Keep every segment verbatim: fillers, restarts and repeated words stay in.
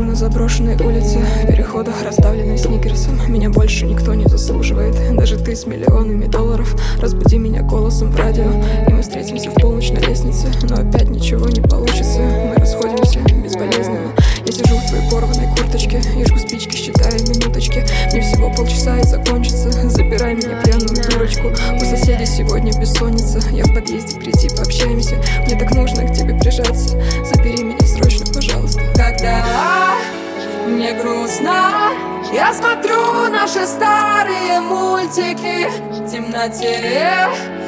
на заброшенной улице, в переходах, раздавленной сникерсом. Меня больше никто не заслуживает, даже ты с миллионами долларов. Разбуди меня голосом в радио, и мы встретимся в полночь на лестнице. Но опять ничего не получится, мы расходимся безболезненно. Я сижу в твоей порванной курточке и жгу спички, считая минуточки. Мне всего полчаса и закончится, забирай меня пьяную дурочку. У соседей сегодня бессонница, я в подъезде, приди пообщаемся. Мне так нужно к тебе прижаться, забери меня срочно, пожалуйста. Когда мне грустно, я смотрю наши старые мультики в темноте,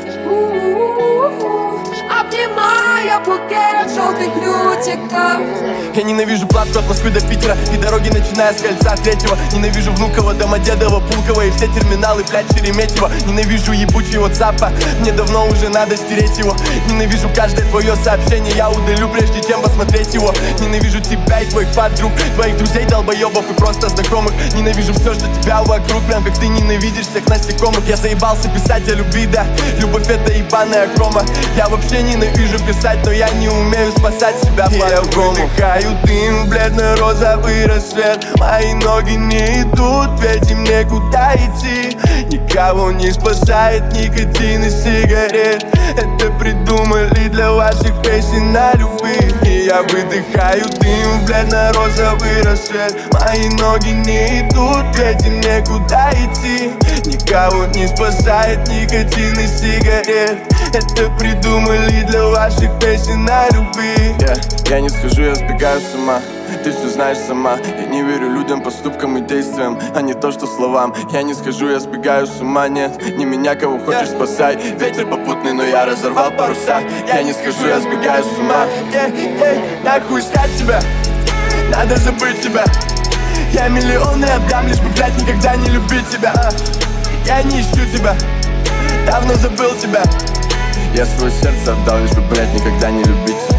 обнимая букет желтых лютиков. Я ненавижу Платку от Москвы до Питера и дороги, начиная с кольца третьего. Ненавижу Внуково, Домодедово, Пулково и все терминалы, блядь, Шереметьево. Ненавижу ебучего цапа, мне давно уже надо стереть его. Ненавижу каждое твое сообщение, я удалю, прежде чем посмотреть его. Ненавижу тебя и твоих подруг, твоих друзей, долбоебов и просто знакомых. Ненавижу все, что тебя вокруг, прям как ты ненавидишь всех насекомых. Я заебался писать о любви, да, любовь это ебаная крома. Я вообще ненавижу писать, но я не умею спасать себя по-другому. Я выдыхаю дым, бледно-розовый рассвет. Мои ноги не идут, ведь им некуда идти. Никого не спасает никотин и сигарет. Это придумали для ваших песен о любви. И я выдыхаю дым, бледно-розовый рассвет. Мои ноги не идут, ведь им некуда идти. Никого не спасает никотин и сигарет. Это придумали для ваших песен о любви. yeah. Я не схожу, я сбегаю с ума. Ты все знаешь сама. Я не верю людям, поступкам и действиям, а не то, что словам. Я не схожу, я сбегаю с ума. Нет, не меня, кого хочешь, спасай. Ветер попутный, но я разорвал паруса. Я не схожу, я сбегаю с ума. yeah, yeah. Нахуй снять тебя, надо забыть тебя. Я миллионы отдам, лишь бы, блядь, никогда не любить тебя. Я не ищу тебя, давно забыл тебя. Я свое сердце отдал, лишь бы, блядь, никогда не любить тебя.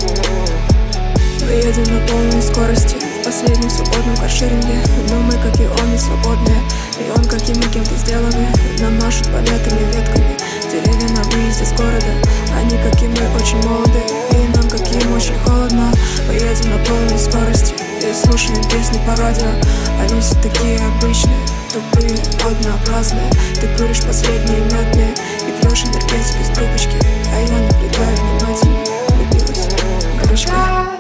Мы едем на полной скорости в последнем свободном каршеринге. Но мы, как и он, не свободные. И он, как и мы, кем-то сделаны. Нам машут помятыми ветками деревья на выезде с города. Они, как и мы, очень молоды. И нам, как и им, очень холодно. Мы едем на полной скорости и слушаем песни по радио. Они все такие обычные, тупые, однообразные. Ты куришь последние мятные и пьешь энергетик из трубочки. А я наблюдаю внимательно, влюбилась горочка.